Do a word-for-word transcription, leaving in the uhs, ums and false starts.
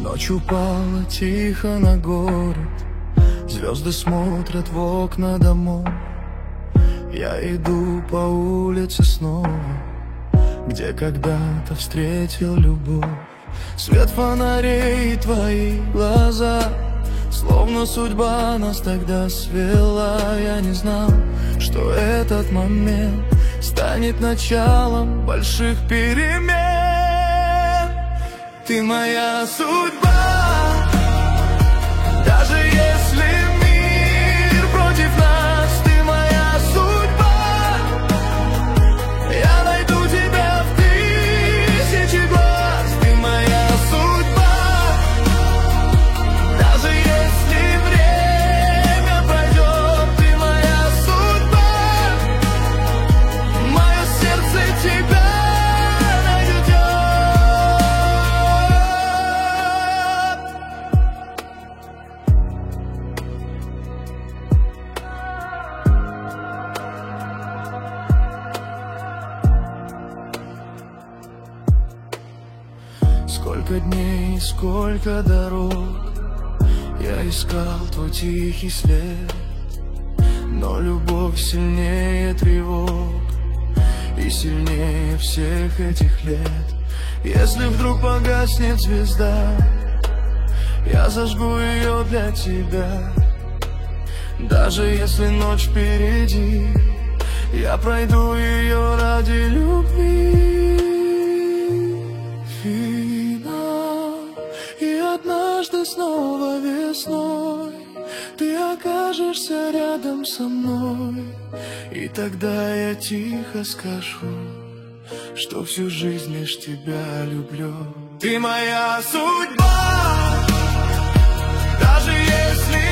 Ночь упала тихо на город, звезды смотрят в окна домов. Я иду по улице снова, где когда-то встретил любовь. Свет фонарей и твои глаза, словно судьба нас тогда свела. Я не знал, что этот момент станет началом больших перемен. Ты моя судьба, даже если мир против нас. Ты моя судьба, я найду тебя в тысячи глаз. Ты моя судьба, даже если время пройдет. Ты моя судьба, мое сердце тебя. Сколько дней, сколько дорог я искал твой тихий след, но любовь сильнее тревог и сильнее всех этих лет. Если вдруг погаснет звезда, я зажгу ее для тебя. Даже если ночь впереди, я пройду ее ради любви. Однажды снова весной ты окажешься рядом со мной, и тогда я тихо скажу, что всю жизнь лишь тебя люблю. Ты моя судьба, даже если